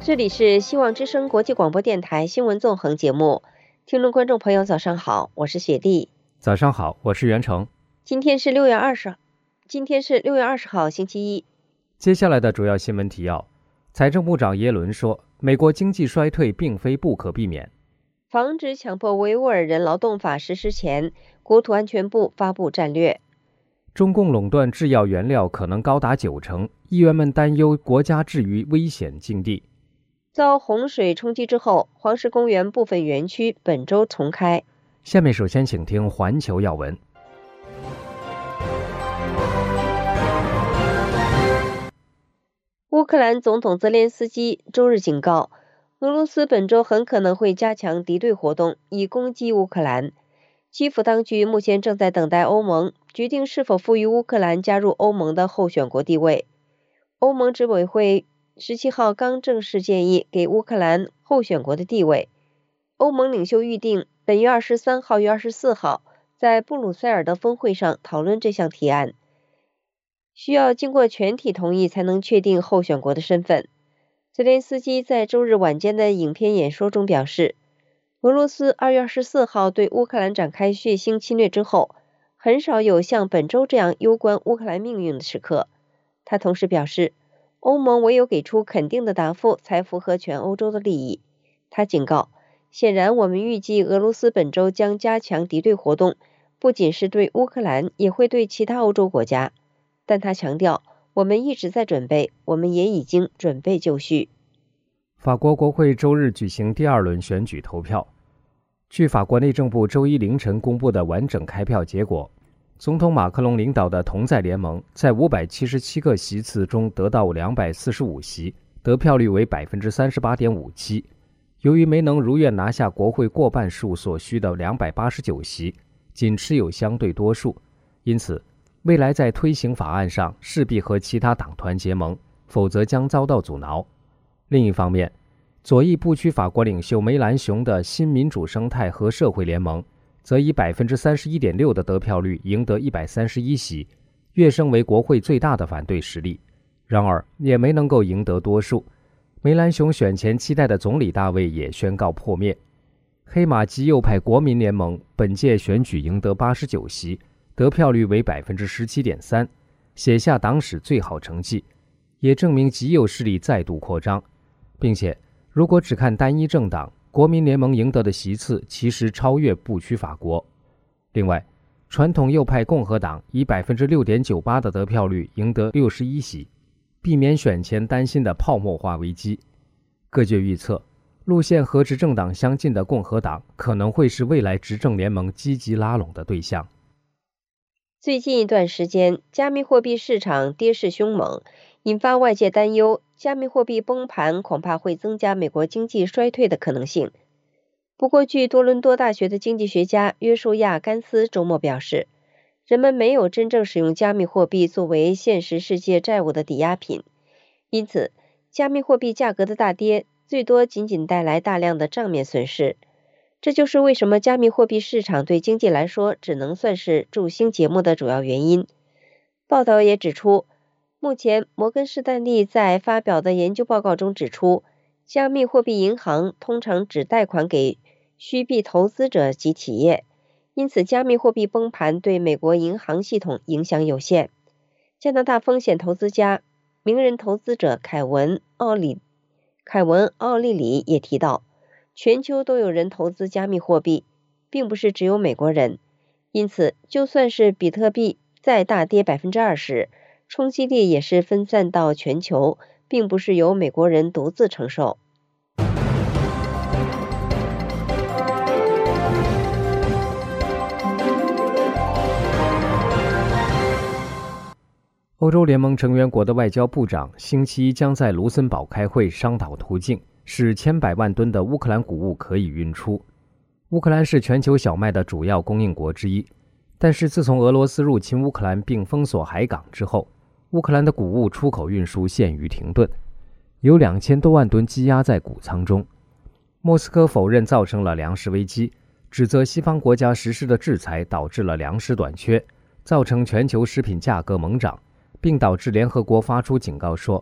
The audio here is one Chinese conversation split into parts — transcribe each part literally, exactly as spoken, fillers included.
这里是希望之声国际广播电台新闻纵横节目，听众观众朋友早上好，我是雪莉。 早上好，我是袁成。 今天是六月二十，今天是六月二十号，星期一。 接下来的主要新闻提要：财政部长耶伦说，美国经济衰退并非不可避免。 防止强迫维吾尔人劳动法实施前，国土安全部发布战略。 中共垄断制药原料可能高达九成，议员们担忧国家置于危险境地。 遭洪水冲击之后，黄石公园部分园区本周重开。 下面首先请听环球要闻。 乌克兰总统泽连斯基周日警告，俄罗斯本周很可能会加强敌对活动，以攻击乌克兰。基辅当局目前正在等待欧盟决定是否赋予乌克兰加入欧盟的候选国地位。欧盟执委会十七号刚正式建议给乌克兰候选国的地位。欧盟领袖预定本月二十三号与二十四号在布鲁塞尔的峰会上讨论这项提案，需要经过全体同意才能确定候选国的身份。泽连斯基在周日晚间的影片演说中表示，俄罗斯二月二十四号对乌克兰展开血腥侵略之后，很少有像本周这样攸关乌克兰命运的时刻。他同时表示，欧盟唯有给出肯定的答复才符合全欧洲的利益。他警告，显然我们预计俄罗斯本周将加强敌对活动，不仅是对乌克兰，也会对其他欧洲国家。但他强调，我们一直在准备，我们也已经准备就绪。 法国国会周日举行第二轮选举投票。据法国内政部周一凌晨公布的完整开票结果，总统马克龙领导的同在联盟在五百七十七个席次中得到两百四十五席，得票率为 百分之三十八点五七。 由于没能如愿拿下国会过半数所需的两百八十九席，仅持有相对多数，因此未来在推行法案上势必和其他党团结盟，否则将遭到阻挠。另一方面，左翼不屈法国领袖梅兰雄的新民主生态和社会联盟则以 百分之三十一点六 的得票率赢得一百三十一席，跃升为国会最大的反对实力。然而也没能够赢得多数，梅兰雄选前期待的总理大位也宣告破灭。黑马极右派国民联盟本届选举赢得八十九席，得票率为 百分之十七点三， 写下党史最好成绩，也证明极右势力再度扩张。并且如果只看单一政党，国民联盟赢得的席次其实超越不屈法国。另外，传统右派共和党以 百分之六点九八 的得票率赢得六十一席，避免选前担心的泡沫化危机。各界预测，路线和执政党相近的共和党可能会是未来执政联盟积极拉拢的对象。 最近一段时间，加密货币市场跌势凶猛，引发外界担忧，加密货币崩盘恐怕会增加美国经济衰退的可能性。不过，据多伦多大学的经济学家约书亚·甘斯周末表示，人们没有真正使用加密货币作为现实世界债务的抵押品，因此加密货币价格的大跌最多仅仅带来大量的账面损失。这就是为什么加密货币市场对经济来说只能算是助兴节目的主要原因。报道也指出，目前摩根士丹利在发表的研究报告中指出，加密货币银行通常只贷款给虚币投资者及企业，因此加密货币崩盘对美国银行系统影响有限。加拿大风险投资家、名人投资者凯文·奥利凯文·奥利里也提到，全球都有人投资加密货币，并不是只有美国人，因此就算是比特币再大跌 百分之二十， 冲击力也是分散到全球，并不是由美国人独自承受。 欧洲联盟成员国的外交部长星期一将在卢森堡开会商讨途径，使千百万吨的乌克兰谷物可以运出。乌克兰是全球小麦的主要供应国之一，但是自从俄罗斯入侵乌克兰并封锁海港之后，乌克兰的谷物出口运输陷于停顿，有两千多万吨积压在谷仓中。莫斯科否认造成了粮食危机，指责西方国家实施的制裁导致了粮食短缺，造成全球食品价格猛涨，并导致联合国发出警告说，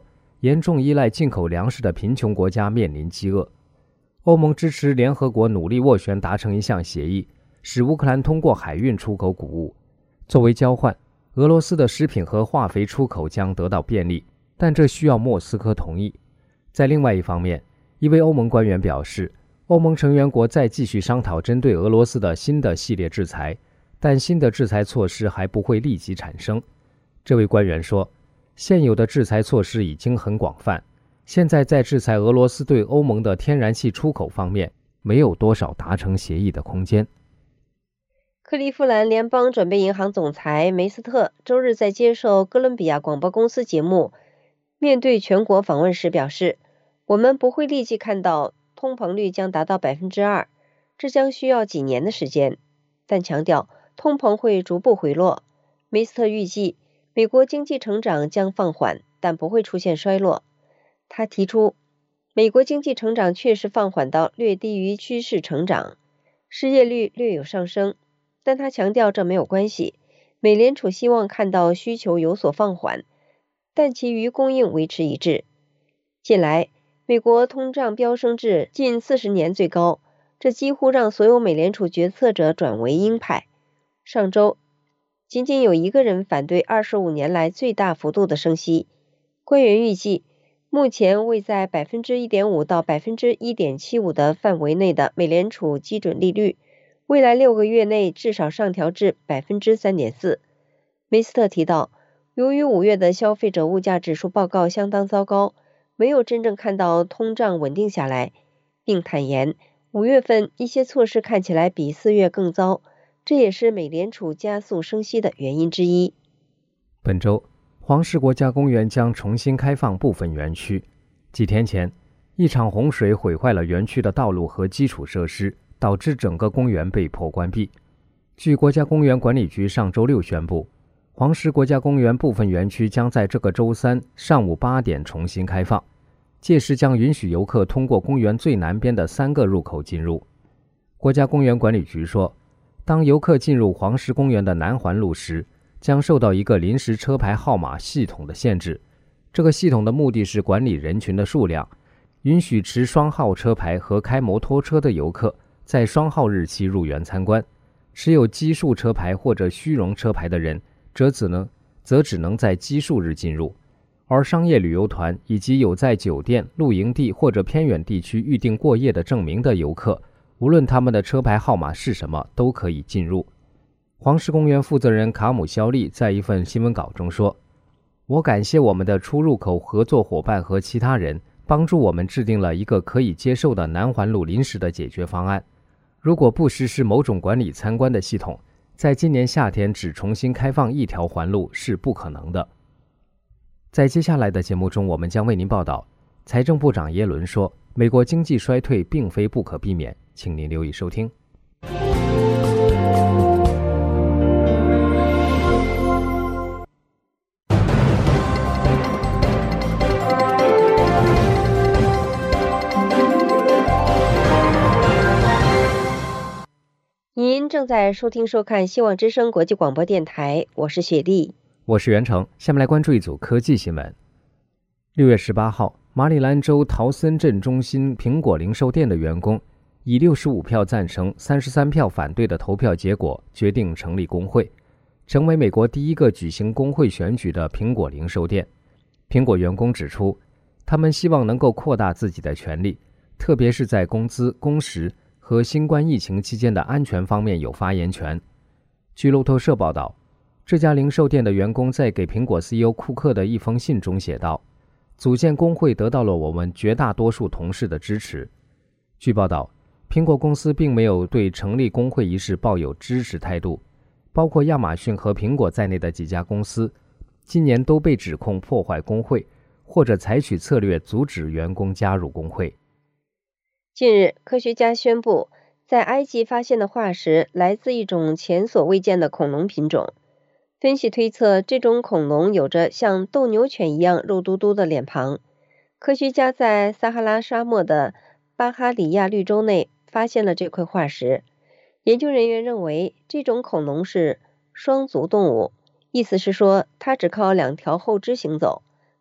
严重依赖进口粮食的贫穷国家面临饥饿。欧盟支持联合国努力斡旋达成一项协议，使乌克兰通过海运出口谷物。作为交换，俄罗斯的食品和化肥出口将得到便利，但这需要莫斯科同意。在另外一方面，一位欧盟官员表示，欧盟成员国在继续商讨针对俄罗斯的新的系列制裁，但新的制裁措施还不会立即产生。这位官员说，现有的制裁措施已经很广泛，现在在制裁俄罗斯对欧盟的天然气出口方面，没有多少达成协议的空间。 克利夫兰联邦准备银行总裁梅斯特周日在接受哥伦比亚广播公司节目面对全国访问时表示，我们不会立即看到通膨率将达到 百分之二， 这将需要几年的时间，但强调通膨会逐步回落。梅斯特预计美国经济成长将放缓，但不会出现衰落。他提出，美国经济成长确实放缓到略低于趋势成长，失业率略有上升，但他强调这没有关系。美联储希望看到需求有所放缓，但其余供应维持一致。近来，美国通胀飙升至近四十年最高，这几乎让所有美联储决策者转为鹰派。上周，仅仅有一个人反对二十五年来最大幅度的升息。官员预计，目前位在 百分之一点五 到 百分之一点七五 的范围内的美联储基准利率，未来六个月内至少上调至 百分之三点四。梅斯特提到，由于五月的消费者物价指数报告相当糟糕，没有真正看到通胀稳定下来，并坦言五月份一些措施看起来比四月更糟，这也是美联储加速升息的原因之一。 本周，黄石国家公园将重新开放部分园区。几天前，一场洪水毁坏了园区的道路和基础设施，导致整个公园被迫关闭。据国家公园管理局上周六宣布，黄石国家公园部分园区将在这个周三上午八点重新开放，届时将允许游客通过公园最南边的三个入口进入。国家公园管理局说，当游客进入黄石公园的南环路时，将受到一个临时车牌号码系统的限制。这个系统的目的是管理人群的数量，允许持双号车牌和开摩托车的游客在双号日期入园参观，持有奇数车牌或者虚荣车牌的人则只能则只能在奇数日进入，而商业旅游团以及有在酒店、露营地或者偏远地区预订过夜的证明的游客，无论他们的车牌号码是什么，都可以进入。黄石公园负责人卡姆肖利在一份新闻稿中说，我感谢我们的出入口合作伙伴和其他人，帮助我们制定了一个可以接受的南环路临时的解决方案。如果不实施某种管理参观的系统，在今年夏天只重新开放一条环路是不可能的。在接下来的节目中，我们将为您报道，财政部长耶伦说，美国经济衰退并非不可避免，请您留意收听。 您正在收听收看希望之声国际广播电台，我是雪莉， 我是袁成。下面来关注一组科技新闻。六月十八号，马里兰州陶森镇中心苹果零售店的员工以六十五票赞成、三十三票反对的投票结果，决定成立工会，成为美国第一个举行工会选举的苹果零售店。苹果员工指出，他们希望能够扩大自己的权利，特别是在工资、工时和新冠疫情期间的安全方面有发言权。据路透社报道，这家零售店的员工在给苹果 C E O 库克的一封信中写道，组建工会得到了我们绝大多数同事的支持。据报道，苹果公司并没有对成立工会一事抱有支持态度，包括亚马逊和苹果在内的几家公司今年都被指控破坏工会，或者采取策略阻止员工加入工会。 近日，科学家宣布，在埃及发现的化石来自一种前所未见的恐龙品种。分析推测，这种恐龙有着像斗牛犬一样肉嘟嘟的脸庞。科学家在撒哈拉沙漠的巴哈里亚绿洲内发现了这块化石。研究人员认为，这种恐龙是双足动物，意思是说它只靠两条后肢行走，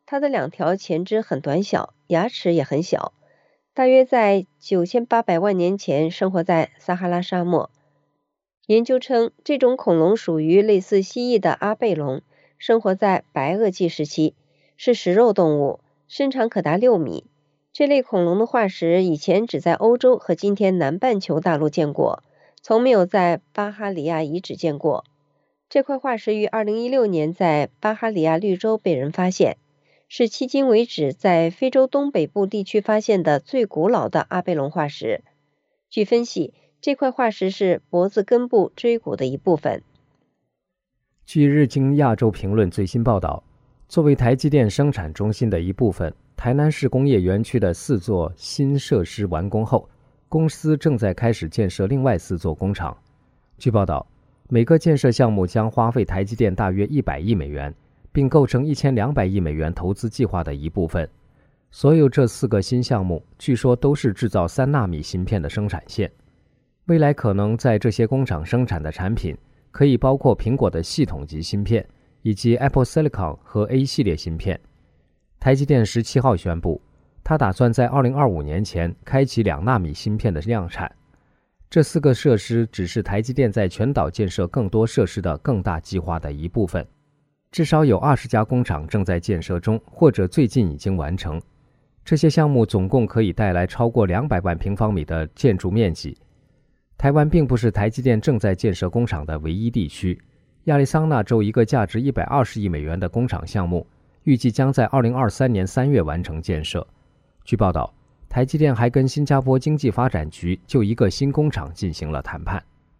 它的两条前肢很短小，牙齿也很小，大约在九千八百万年前生活在撒哈拉沙漠。研究称，这种恐龙属于类似蜥蜴的阿贝龙，生活在白垩纪时期，是食肉动物，身长可达六米。这类恐龙的化石以前只在欧洲和今天南半球大陆见过，从没有在巴哈里亚遗址见过。这块化石于二零一六年在巴哈里亚绿洲被人发现，是迄今为止在非洲东北部地区发现的最古老的阿贝龙化石。据分析，这块化石是脖子根部椎骨的一部分。 据日经亚洲评论最新报道，作为台积电生产中心的一部分，台南市工业园区的四座新设施完工后，公司正在开始建设另外四座工厂。据报道，每个建设项目将花费台积电大约一百亿美元，并构成一千两百亿美元投资计划的一部分。所有这四个新项目据说都是制造三纳米芯片的生产线。未来可能在这些工厂生产的产品可以包括苹果的系统级芯片以及 Apple Silicon 和 A 系列芯片。台积电十七号宣布，它打算在二零二五年前开启两纳米芯片的量产。这四个设施只是台积电在全岛建设更多设施的更大计划的一部分。至少有二十家工厂正在建设中，或者最近已经完成。这些项目总共可以带来超过两百万平方米的建筑面积。台湾并不是台积电正在建设工厂的唯一地区。亚利桑那州一个价值一百二十亿美元的工厂项目，预计将在二零二三年三月完成建设。据报道，台积电还跟新加坡经济发展局就一个新工厂进行了谈判。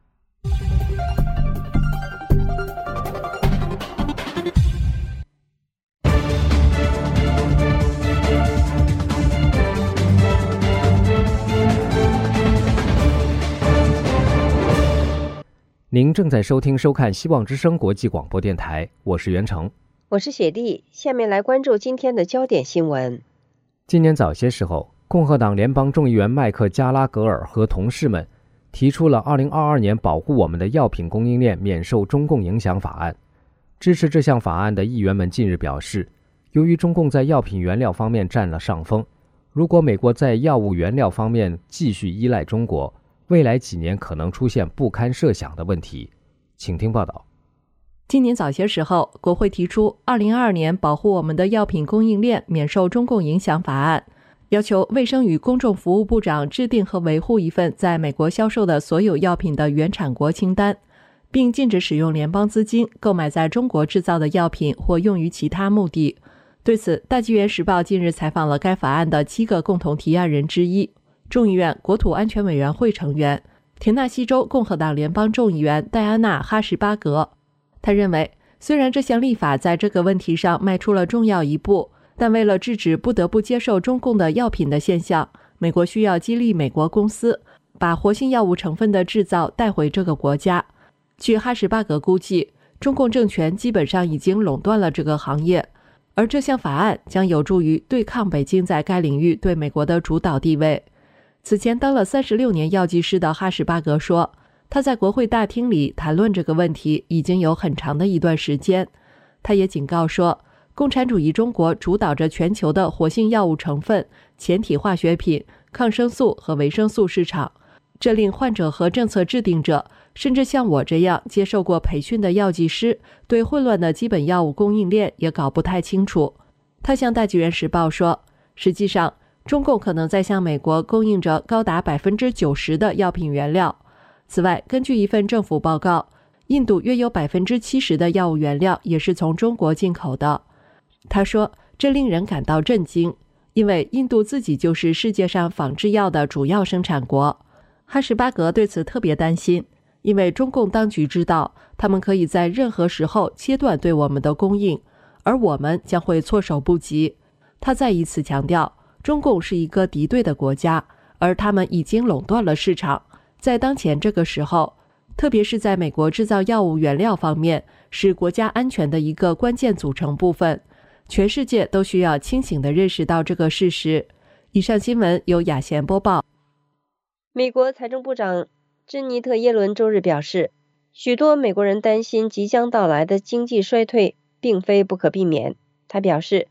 您正在收听收看希望之声国际广播电台，我是袁成， 我是雪莉。下面来关注今天的焦点新闻。 今年早些时候，共和党联邦众议员麦克加拉格尔和同事们提出了二零二二年保护我们的药品供应链免受中共影响法案。支持这项法案的议员们近日表示，由于中共在药品原料方面占了上风，如果美国在药物原料方面继续依赖中国，未来几年可能出现不堪设想的问题。请听报道。 今年早些时候，国会提出二零二二年保护我们的药品供应链免受中共影响法案，要求卫生与公众服务部长制定和维护一份在美国销售的所有药品的原产国清单，并禁止使用联邦资金购买在中国制造的药品或用于其他目的。对此，大纪元时报近日采访了该法案的七个共同提案人之一，众议院国土安全委员会成员、田纳西州共和党联邦众议员戴安娜·哈什巴格。他认为，虽然这项立法在这个问题上迈出了重要一步，但为了制止不得不接受中共的药品的现象，美国需要激励美国公司把活性药物成分的制造带回这个国家。据哈什巴格估计，中共政权基本上已经垄断了这个行业，而这项法案将有助于对抗北京在该领域对美国的主导地位。此前当了三十六年药剂师的哈什巴格说，他在国会大厅里谈论这个问题已经有很长的一段时间。他也警告说，共产主义中国主导着全球的活性药物成分、前体化学品、抗生素和维生素市场，这令患者和政策制定者，甚至像我这样接受过培训的药剂师，对混乱的基本药物供应链也搞不太清楚。他向大纪元时报说，实际上中共可能在向美国供应着高达 百分之九十 的药品原料。此外，根据一份政府报告，印度约有 百分之七十 的药物原料也是从中国进口的。他说，这令人感到震惊，因为印度自己就是世界上仿制药的主要生产国。哈什巴格对此特别担心，因为中共当局知道，他们可以在任何时候切断对我们的供应，而我们将会措手不及。他再一次强调，中共是一个敌对的国家，而他们已经垄断了市场。在当前这个时候，特别是在美国制造药物原料方面，是国家安全的一个关键组成部分。全世界都需要清醒地认识到这个事实。以上新闻由雅贤播报。 美国财政部长珍妮特·耶伦周日表示，许多美国人担心即将到来的经济衰退并非不可避免。他表示，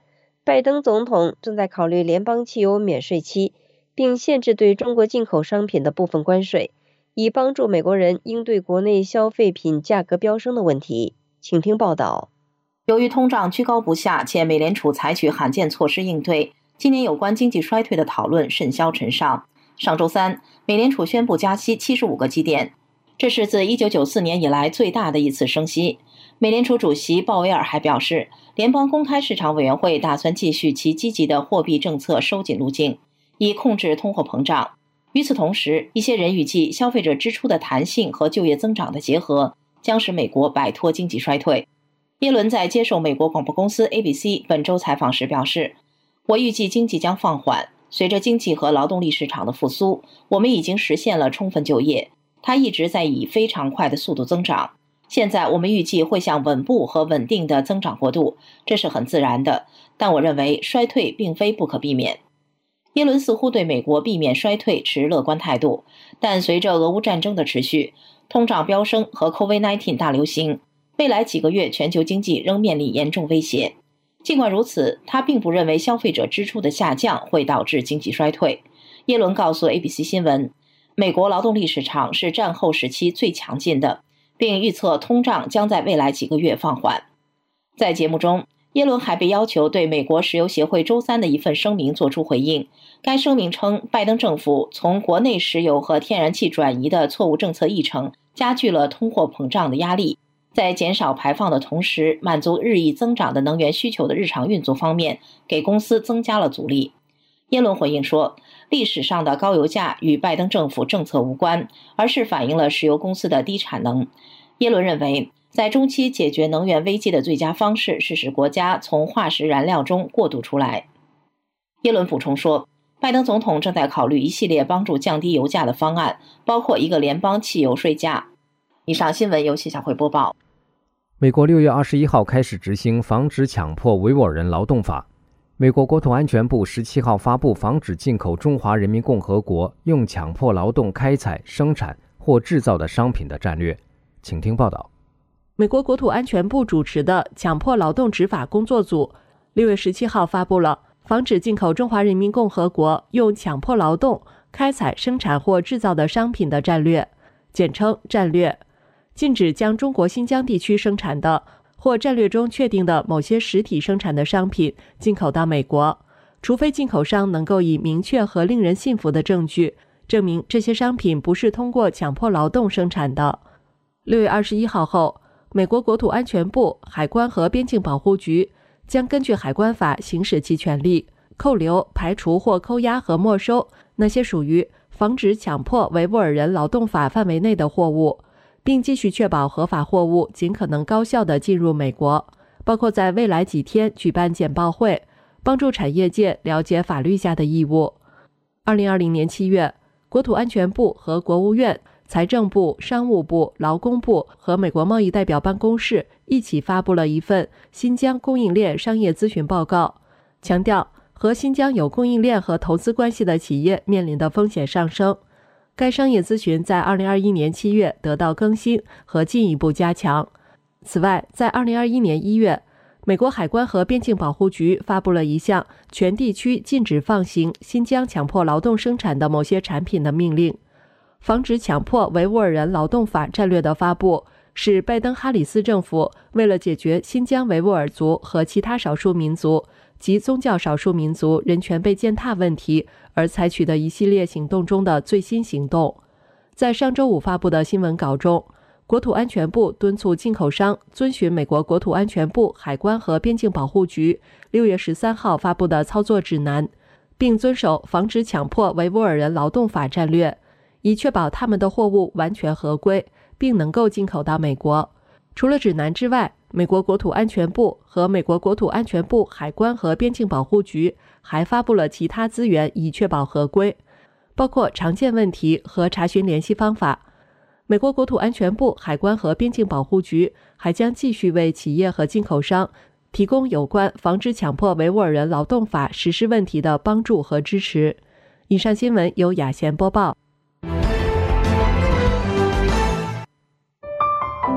拜登总统正在考虑联邦汽油免税期，并限制对中国进口商品的部分关税，以帮助美国人应对国内消费品价格飙升的问题。请听报道。 由于通胀居高不下，且美联储采取罕见措施应对，今年有关经济衰退的讨论甚嚣尘上。上周三，美联储宣布加息七十五个基点，这是自一九九四年以来最大的一次升息。美联储主席鲍威尔还表示，联邦公开市场委员会打算继续其积极的货币政策收紧路径，以控制通货膨胀。与此同时，一些人预计消费者支出的弹性和就业增长的结合将使美国摆脱经济衰退。耶伦在接受美国广播公司 A B C 本周采访时表示，我预计经济将放缓，随着经济和劳动力市场的复苏，我们已经实现了充分就业，它一直在以非常快的速度增长。现在我们预计会向稳步和稳定的增长过渡，这是很自然的，但我认为衰退并非不可避免。耶伦似乎对美国避免衰退持乐观态度，但随着俄乌战争的持续，通胀飙升和 COVID 十九 大流行，未来几个月全球经济仍面临严重威胁。尽管如此，他并不认为消费者支出的下降会导致经济衰退。耶伦告诉 A B C 新闻，美国劳动力市场是战后时期最强劲的，并预测通胀将在未来几个月放缓。在节目中，耶伦还被要求对美国石油协会周三的一份声明作出回应。该声明称，拜登政府从国内石油和天然气转移的错误政策议程加剧了通货膨胀的压力，在减少排放的同时，满足日益增长的能源需求的日常运作方面，给公司增加了阻力。耶伦回应说，历史上的高油价与拜登政府政策无关，而是反映了石油公司的低产能。耶伦认为，在中期解决能源危机的最佳方式是使国家从化石燃料中过渡出来。耶伦补充说，拜登总统正在考虑一系列帮助降低油价的方案，包括一个联邦汽油税价。以上新闻由谢小慧播报。 美国六月二十一号开始执行防止强迫维吾尔人劳动法。美国国土安全部十七号发布防止进口中华人民共和国用强迫劳动开采、生产或制造的商品的战略。请听报道。 美国国土安全部主持的强迫劳动执法工作组六月十七号发布了防止进口中华人民共和国用强迫劳动开采、生产或制造的商品的战略，简称战略，禁止将中国新疆地区生产的或战略中确定的某些实体生产的商品进口到美国，除非进口商能够以明确和令人信服的证据证明这些商品不是通过强迫劳动生产的。六月二十一号后，美国国土安全部、海关和边境保护局将根据海关法行使其权利，扣留、排除或扣押和没收那些属于防止强迫维吾尔人劳动法范围内的货物，并继续确保合法货物尽可能高效地进入美国，包括在未来几天举办简报会，帮助产业界了解法律下的义务。二零二零年七月，国土安全部和国务院、财政部、商务部、劳工部和美国贸易代表办公室一起发布了一份新疆供应链商业咨询报告，强调和新疆有供应链和投资关系的企业面临的风险上升。该商业咨询在二零二一年七月得到更新和进一步加强。此外，在二零二一年一月，美国海关和边境保护局发布了一项全地区禁止放行新疆强迫劳动生产的某些产品的命令。防止强迫维吾尔人劳动法战略的发布，是拜登哈里斯政府为了解决新疆维吾尔族和其他少数民族及宗教少数民族人权被践踏问题而采取的一系列行动中的最新行动。在上周五发布的新闻稿中，国土安全部敦促进口商遵循美国国土安全部、海关和边境保护局六月十三号发布的操作指南，并遵守防止强迫维吾尔人劳动法战略，以确保他们的货物完全合规，并能够进口到美国。除了指南之外，美国国土安全部和美国国土安全部、海关和边境保护局还发布了其他资源以确保合规，包括常见问题和查询联系方法。美国国土安全部、海关和边境保护局还将继续为企业和进口商提供有关防止强迫维吾尔人劳动法实施问题的帮助和支持。以上新闻由雅贤播报。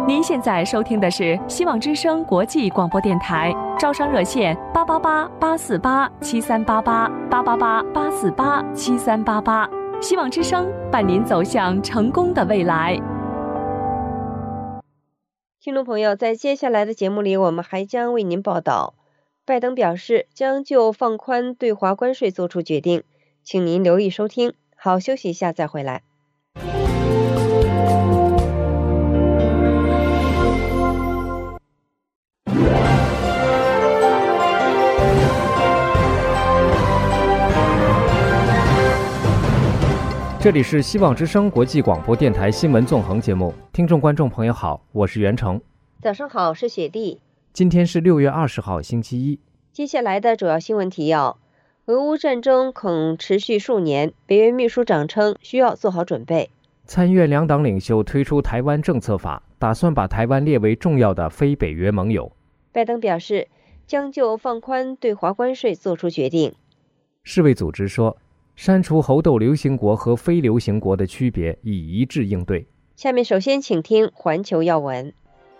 您现在收听的是希望之声国际广播电台，招商热线八八八八四八七三八八八八八八四八七三八八，希望之声伴您走向成功的未来。 听众朋友，在接下来的节目里，我们还将为您报道，拜登表示将就放宽对华关税做出决定，请您留意收听。好，休息一下再回来。 这里是希望之声国际广播电台新闻纵横节目，听众观众朋友好，我是袁成。 早上好，是雪莉。 今天是六月二十号，星期一。 接下来的主要新闻提要：俄乌战争恐持续数年，北约秘书长称需要做好准备。 参院两党领袖推出台湾政策法，打算把台湾列为重要的非北约盟友。 拜登表示将就放宽对华关税做出决定。 世卫组织说，删除猴痘流行国和非流行国的区别，以一致应对。 下面首先请听环球要闻。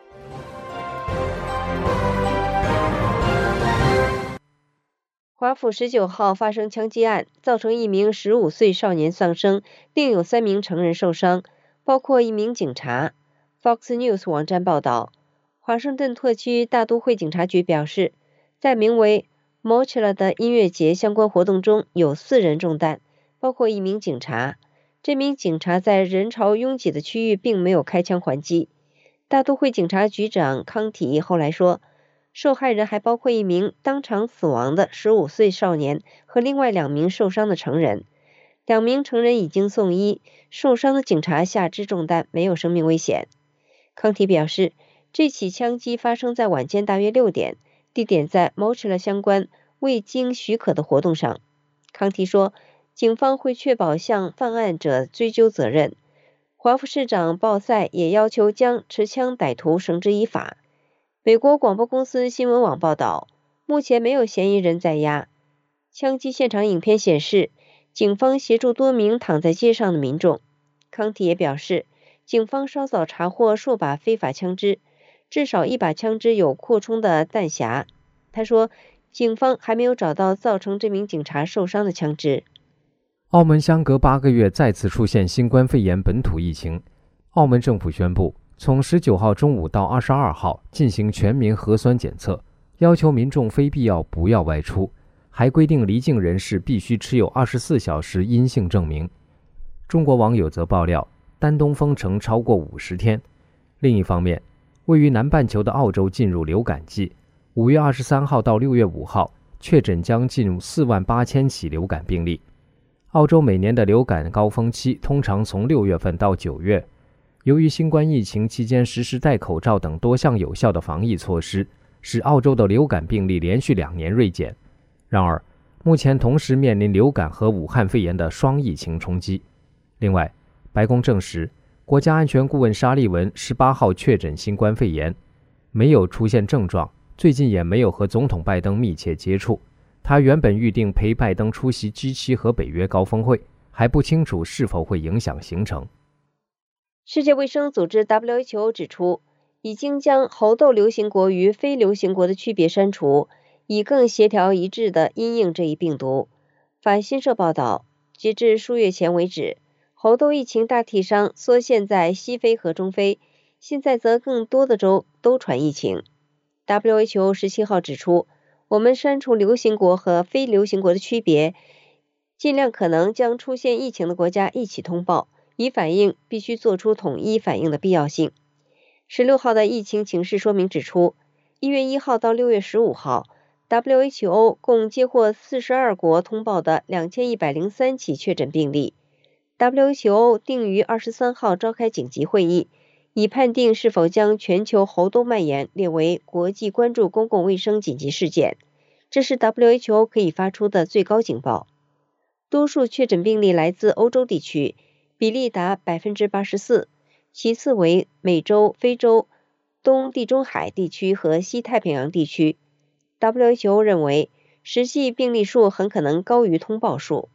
华府十九号发生枪击案，造成一名十五岁少年丧生，另有三名成人受伤，包括一名警察。Fox News 网站报道，华盛顿特区大都会警察局表示，在名为Mochila 的音乐节相关活动中有四人中弹，包括一名警察。这名警察在人潮拥挤的区域并没有开枪还击。大都会警察局长康体后来说，受害人还包括一名当场死亡的十五岁少年和另外两名受伤的成人。两名成人已经送医，受伤的警察下肢中弹，没有生命危险。康体表示，这起枪击发生在晚间大约六点，地点在 Mochila 相关未经许可的活动上。康提说，警方会确保向犯案者追究责任。华府市长鲍塞也要求将持枪歹徒绳之以法。美国广播公司新闻网报道，目前没有嫌疑人在押。枪击现场影片显示，警方协助多名躺在街上的民众。康提也表示，警方稍早查获数把非法枪支，至少一把枪支有扩充的弹匣。他说，警方还没有找到造成这名警察受伤的枪支。 澳门相隔八个月再次出现新冠肺炎本土疫情，澳门政府宣布，从十九号中午到二十二号进行全民核酸检测，要求民众非必要不要外出，还规定离境人士必须持有二十四小时阴性证明。中国网友则爆料，丹东封城超过五十天。另一方面，位于南半球的澳洲进入流感季，五月二十三号到六月五号，确诊将进入四万八千起流感病例。澳洲每年的流感高峰期通常从六月份到九月。由于新冠疫情期间实施戴口罩等多项有效的防疫措施，使澳洲的流感病例连续两年锐减。然而，目前同时面临流感和武汉肺炎的双疫情冲击。另外，白宫证实，国家安全顾问沙利文十八号确诊新冠肺炎，没有出现症状，最近也没有和总统拜登密切接触。他原本预定陪拜登出席 G 七 和北约高峰会，还不清楚是否会影响行程。 世界卫生组织 W H O 指出，已经将猴痘流行国与非流行国的区别删除，以更协调一致地因应这一病毒。法新社报道，截至数月前为止，猴痘疫情大体上缩限在西非和中非，现在则更多的州都传疫情。W H O 十七号指出，我们删除流行国和非流行国的区别，尽量可能将出现疫情的国家一起通报，以反映必须做出统一反应的必要性。十六号的疫情情势说明指出，一月一号到六月十五号 W H O 共接获四十二国通报的两千一百零三起确诊病例。W H O 定于二十三号召开紧急会议，以判定是否将全球猴痘蔓延列为国际关注公共卫生紧急事件。这是 W H O 可以发出的最高警报。多数确诊病例来自欧洲地区，比例达 百分之八十四， 其次为美洲、非洲、东地中海地区和西太平洋地区。W H O 认为，实际病例数很可能高于通报数。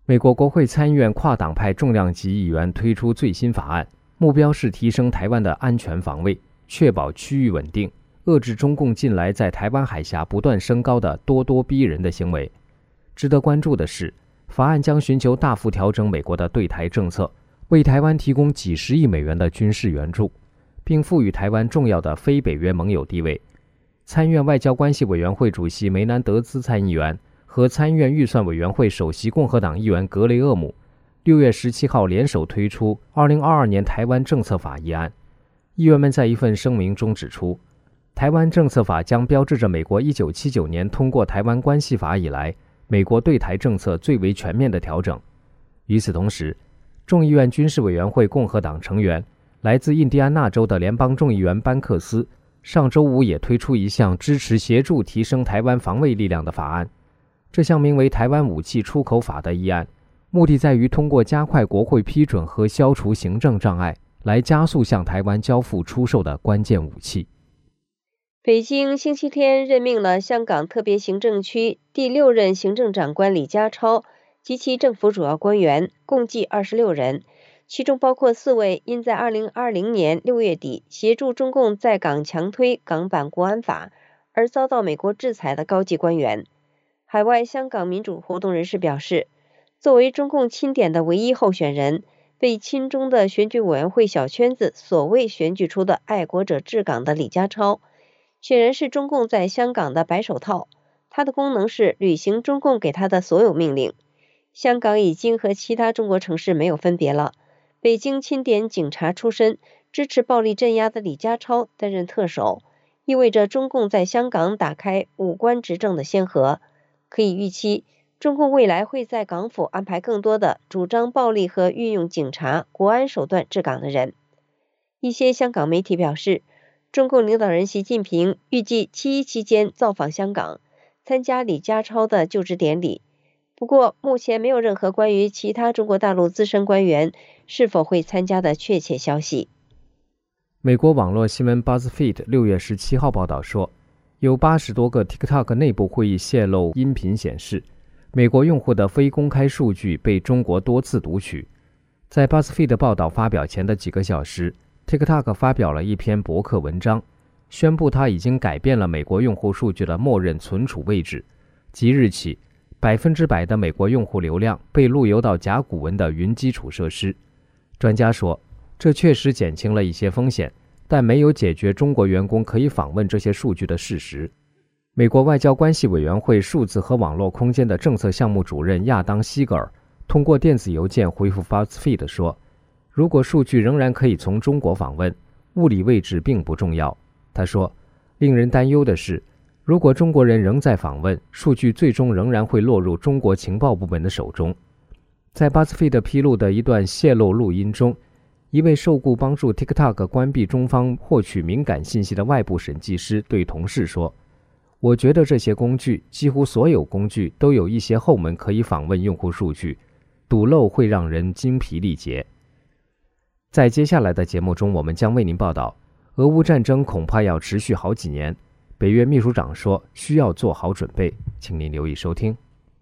美国国会参议院跨党派重量级议员推出最新法案，目标是提升台湾的安全防卫，确保区域稳定，遏制中共近来在台湾海峡不断升高的咄咄逼人的行为。值得关注的是，法案将寻求大幅调整美国的对台政策，为台湾提供几十亿美元的军事援助，并赋予台湾重要的非北约盟友地位。参院外交关系委员会主席梅南德兹参议员和参院预算委员会首席共和党议员格雷厄姆六月十七号联手推出《二零二二年台湾政策法》议案。议员们在一份声明中指出，台湾政策法将标志着美国一九七九年通过《台湾关系法》以来，美国对台政策最为全面的调整。与此同时，众议院军事委员会共和党成员、来自印第安纳州的联邦众议员班克斯上周五也推出一项支持协助提升台湾防卫力量的法案。这项名为《台湾武器出口法》的议案，目的在于通过加快国会批准和消除行政障碍，来加速向台湾交付出售的关键武器。 北京星期天任命了香港特别行政区第六任行政长官李家超及其政府主要官员，共计二十六人，其中包括四位因在二零二零年六月底协助中共在港强推港版国安法而遭到美国制裁的高级官员。海外香港民主活动人士表示，作为中共钦点的唯一候选人，被亲中的选举委员会小圈子所谓选举出的爱国者治港的李家超，显然是中共在香港的白手套，他的功能是履行中共给他的所有命令。香港已经和其他中国城市没有分别了。北京钦点警察出身、支持暴力镇压的李家超担任特首，意味着中共在香港打开武官执政的先河。可以预期，中共未来会在港府安排更多的主张暴力和运用警察、国安手段治港的人。一些香港媒体表示，中共领导人习近平预计七一期间造访香港，参加李家超的就职典礼。不过，目前没有任何关于其他中国大陆资深官员是否会参加的确切消息。 美国网络新闻 BuzzFeed 六月十七号报道说，有八十多个 TikTok 内部会议泄露音频显示，美国用户的非公开数据被中国多次读取。在 BuzzFeed 报道发表前的几个小时， TikTok 发表了一篇博客文章，宣布它已经改变了美国用户数据的默认存储位置，即日起百分之百的美国用户流量被路由到甲骨文的云基础设施。专家说，这确实减轻了一些风险，但没有解决中国员工可以访问这些数据的事实。美国外交关系委员会数字和网络空间的政策项目主任亚当·西格尔通过电子邮件回复 BuzzFeed 说，如果数据仍然可以从中国访问，物理位置并不重要。他说，令人担忧的是，如果中国人仍在访问，数据最终仍然会落入中国情报部门的手中。在 BuzzFeed 披露的一段泄露录音中，一位受雇帮助 TikTok 关闭中方获取敏感信息的外部审计师对同事说，我觉得这些工具，几乎所有工具都有一些后门可以访问用户数据，堵漏会让人精疲力竭。在接下来的节目中，我们将为您报道，俄乌战争恐怕要持续好几年，北约秘书长说需要做好准备，请您留意收听。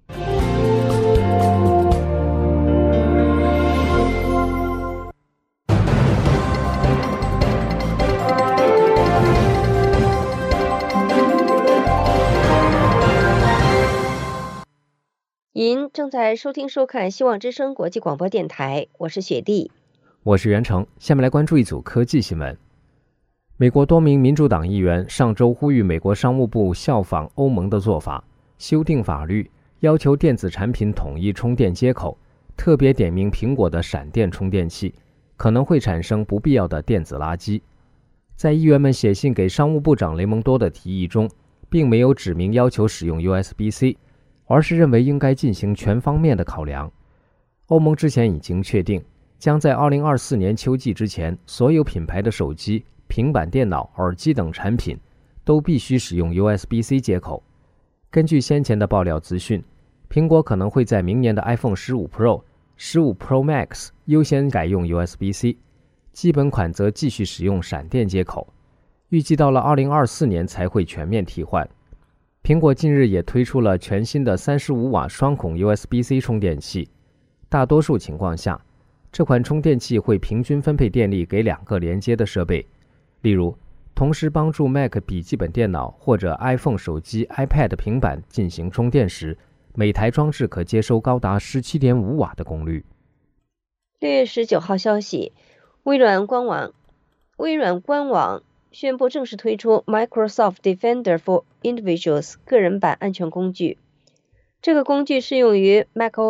您正在收听收看希望之声国际广播电台，我是雪莉， 我是袁成。下面来关注一组科技新闻。美国多名民主党议员上周呼吁美国商务部效仿欧盟的做法，修订法律，要求电子产品统一充电接口，特别点名苹果的闪电充电器可能会产生不必要的电子垃圾。在议员们写信给商务部长雷蒙多的提议中，并没有指明要求使用 U S B C， 而是认为应该进行全方面的考量。欧盟之前已经确定，将在二零二四年秋季之前，所有品牌的手机、平板电脑、耳机等产品都必须使用 U S B C 接口。根据先前的爆料资讯，苹果可能会在明年的 iPhone 十五 Pro、十五 Pro Max 优先改用 U S B C， 基本款则继续使用闪电接口，预计到了二零二四年才会全面替换。苹果近日也推出了全新的三十五瓦双孔 U S B C 充电器， 大多数情况下，这款充电器会平均分配电力给两个连接的设备，例如同时帮助 Mac 笔记本电脑或者 iPhone 手机、iPad 平板进行充电时，每台装置可接收高达 十七点五 瓦的功率。 六月十九号消息，微软官网微软官网宣布正式推出 Microsoft Defender for Individuals 个人版安全工具。这个工具适用于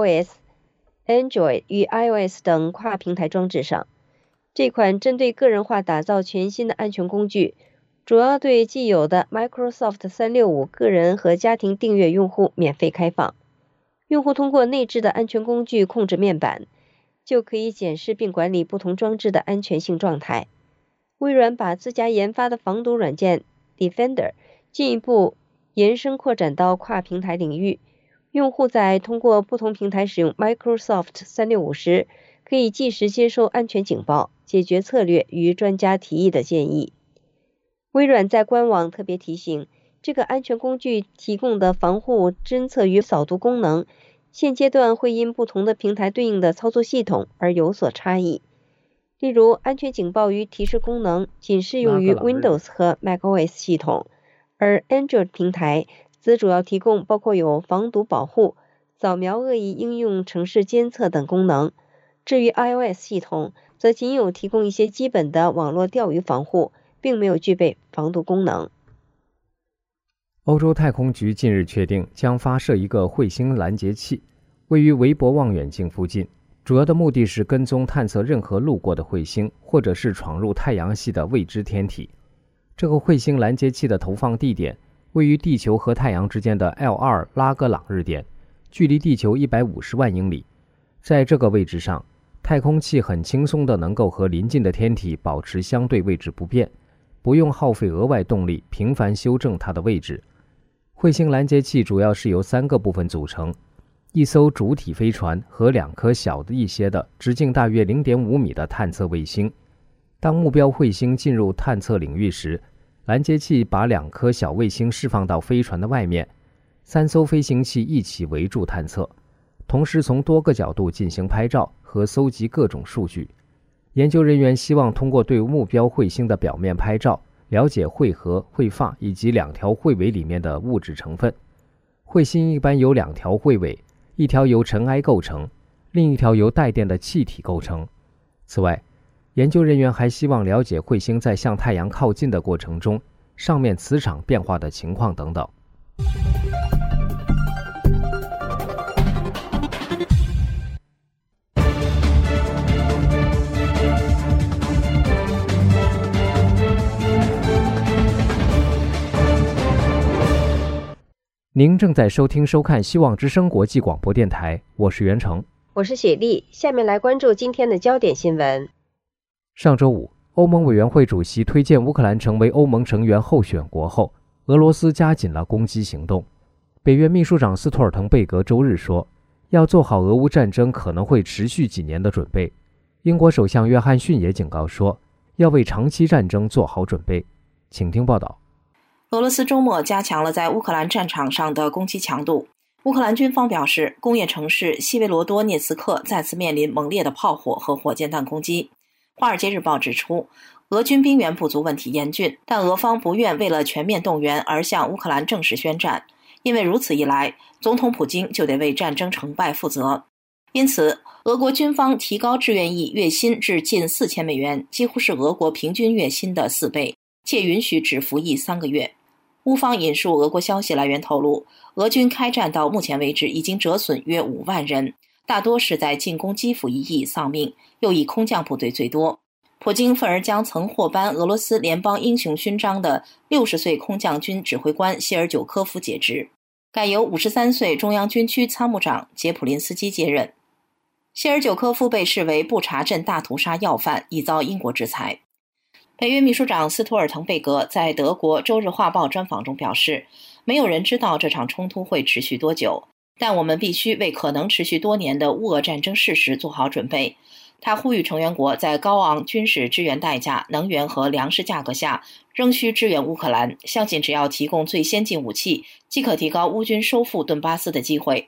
macOS、Android 与 iOS 等跨平台装置上。这款针对个人化打造全新的安全工具，主要对既有的 Microsoft 三六五个人和家庭订阅用户免费开放。用户通过内置的安全工具控制面板，就可以检视并管理不同装置的安全性状态。微软把自家研发的防毒软件 Defender 进一步延伸扩展到跨平台领域。用户在通过不同平台使用 Microsoft 三六五时，可以即时接收安全警报，解决策略与专家提议的建议。微软在官网特别提醒，这个安全工具提供的防护侦测与扫毒功能，现阶段会因不同的平台对应的操作系统而有所差异。例如，安全警报与提示功能仅适用于 Windows 和 macOS 系统，而 Android 平台则主要提供包括有防毒保护、扫描恶意应用程式监测等功能。至于 iOS 系统，则仅有提供一些基本的网络钓鱼防护，并没有具备防毒功能。 欧洲太空局近日确定将发射一个彗星拦截器，位于韦伯望远镜附近，主要的目的是跟踪探测任何路过的彗星，或者是闯入太阳系的未知天体。这个彗星拦截器的投放地点位于地球和太阳之间的 L 二 拉格朗日点，距离地球一百五十万英里。在这个位置上，太空器很轻松地能够和邻近的天体保持相对位置不变，不用耗费额外动力频繁修正它的位置。彗星拦截器主要是由三个部分组成，一艘主体飞船和两颗小的一些的直径大约 零点五米的探测卫星。当目标彗星进入探测领域时，拦截器把两颗小卫星释放到飞船的外面，三艘飞行器一起围住探测，同时从多个角度进行拍照和搜集各种数据。研究人员希望通过对目标彗星的表面拍照，了解彗核、彗发以及两条彗尾里面的物质成分。彗星一般有两条彗尾，一条由尘埃构成，另一条由带电的气体构成。此外，研究人员还希望了解彗星在向太阳靠近的过程中，上面磁场变化的情况等等。您正在收听收看希望之声国际广播电台，我是袁成， 我是雪莉。下面来关注今天的焦点新闻。 上周五，欧盟委员会主席推荐乌克兰成为欧盟成员候选国后，俄罗斯加紧了攻击行动。北约秘书长斯托尔滕贝格周日说，要做好俄乌战争可能会持续几年的准备。英国首相约翰逊也警告说，要为长期战争做好准备。请听报道。 俄罗斯周末加强了在乌克兰战场上的攻击强度。乌克兰军方表示，工业城市西维罗多涅茨克再次面临猛烈的炮火和火箭弹攻击。华尔街日报指出，俄军兵源不足问题严峻，但俄方不愿为了全面动员而向乌克兰正式宣战，因为如此一来，总统普京就得为战争成败负责。因此，俄国军方提高志愿役月薪至近四千美元，几乎是俄国平均月薪的四倍，且允许只服役三个月。乌方引述俄国消息来源透露，俄军开战到目前为止已经折损约五万人，大多是在进攻基辅一役丧命，又以空降部队最多。普京愤而将曾获颁俄罗斯联邦英雄勋章的六十岁空降军指挥官谢尔久科夫解职，改由五十三岁中央军区参谋长杰普林斯基接任。谢尔久科夫被视为布查镇大屠杀要犯，已遭英国制裁。北约秘书长斯托尔滕贝格在德国《周日画报》专访中表示，没有人知道这场冲突会持续多久，但我们必须为可能持续多年的乌俄战争事实做好准备。他呼吁成员国在高昂军事支援代价、能源和粮食价格下，仍需支援乌克兰，相信只要提供最先进武器，即可提高乌军收复顿巴斯的机会。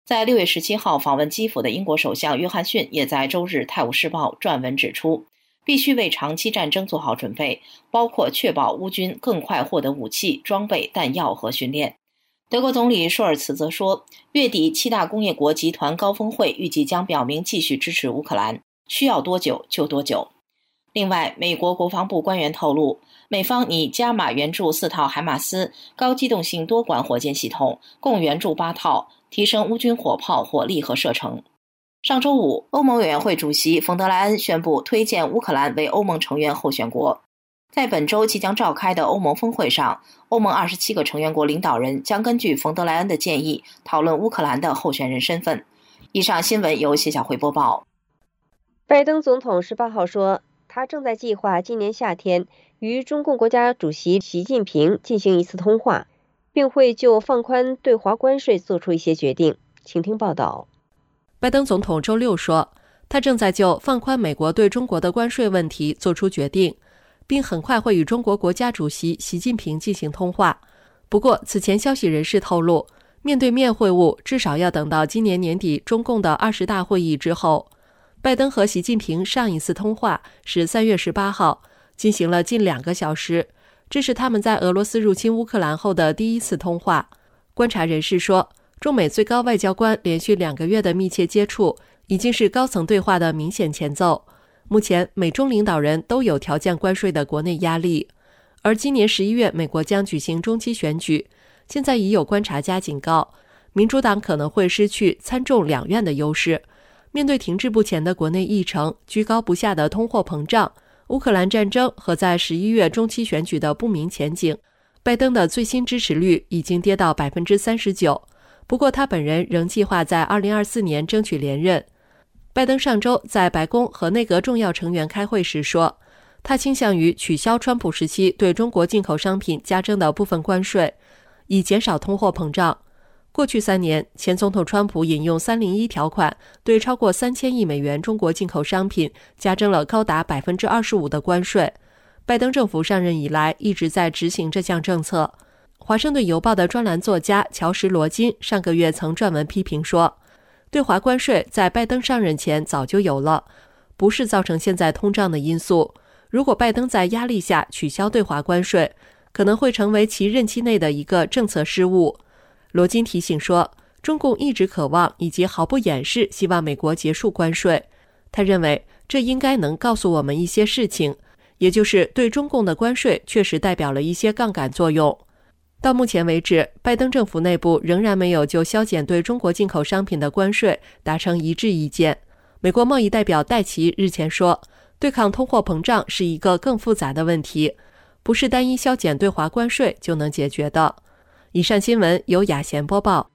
在六月十七号访问基辅的英国首相约翰逊也在周日《泰晤士报》撰文指出，必须为长期战争做好准备，包括确保乌军更快获得武器、装备、弹药和训练。德国总理舒尔茨则说，月底七大工业国集团高峰会预计将表明继续支持乌克兰，需要多久就多久。另外，美国国防部官员透露，美方拟加码援助四套海马斯高机动性多管火箭系统，共援助八套，提升乌军火炮火力和射程。上周五，欧盟委员会主席冯德莱恩宣布推荐乌克兰为欧盟成员候选国。在本周即将召开的欧盟峰会上，欧盟二十七个成员国领导人将根据冯德莱恩的建议讨论乌克兰的候选人身份。以上新闻由谢小慧播报。 拜登总统十八号说，他正在计划今年夏天与中共国家主席习近平进行一次通话，并会就放宽对华关税做出一些决定。请听报道。 拜登总统周六说，他正在就放宽美国对中国的关税问题做出决定，并很快会与中国国家主席习近平进行通话。不过，此前消息人士透露，面对面会晤至少要等到今年年底中共的二十大会议之后。拜登和习近平上一次通话是三月十八号，进行了近两个小时，这是他们在俄罗斯入侵乌克兰后的第一次通话。观察人士说，中美最高外交官连续两个月的密切接触，已经是高层对话的明显前奏。目前，美中领导人都有调降关税的国内压力。而今年十一月，美国将举行中期选举，现在已有观察家警告，民主党可能会失去参众两院的优势。面对停滞不前的国内议程、居高不下的通货膨胀、乌克兰战争和在十一月中期选举的不明前景，拜登的最新支持率已经跌到 百分之三十九。不过他本人仍计划在二零二四年争取连任。拜登上周在白宫和内阁重要成员开会时说，他倾向于取消川普时期对中国进口商品加征的部分关税，以减少通货膨胀。过去三年，前总统川普引用三零一条款，对超过三千亿美元中国进口商品加征了高达 百分之二十五 的关税。拜登政府上任以来一直在执行这项政策。华盛顿邮报的专栏作家乔什·罗金上个月曾撰文批评说，对华关税在拜登上任前早就有了，不是造成现在通胀的因素。如果拜登在压力下取消对华关税，可能会成为其任期内的一个政策失误。罗金提醒说，中共一直渴望以及毫不掩饰希望美国结束关税。他认为这应该能告诉我们一些事情，也就是对中共的关税确实代表了一些杠杆作用。到目前为止，拜登政府内部仍然没有就削减对中国进口商品的关税达成一致意见。美国贸易代表戴奇日前说，对抗通货膨胀是一个更复杂的问题，不是单一削减对华关税就能解决的。以上新闻由雅贤播报。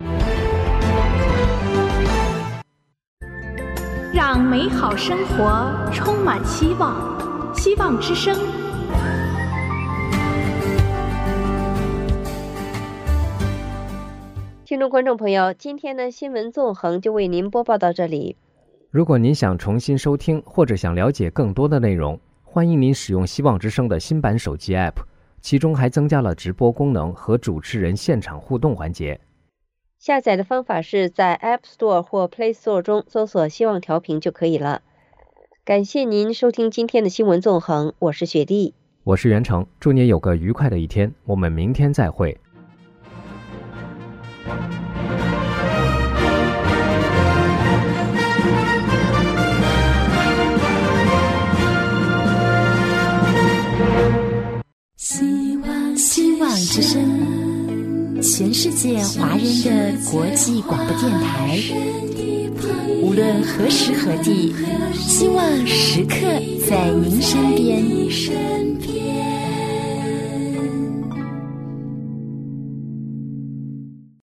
让美好生活充满希望，希望之声。 听众观众朋友，今天的新闻纵横就为您播报到这里。 如果您想重新收听或者想了解更多的内容，欢迎您使用希望之声的新版手机 App， 其中还增加了直播功能和主持人现场互动环节。 下载的方法是在 App Store 或 Play Store 中搜索希望调频就可以了。感谢您收听今天的新闻纵横，我是雪莉， 我是袁成，祝您有个愉快的一天，我们明天再会。 希望希望之声，全世界华人的国际广播电台，无论何时何地，希望时刻在您身边。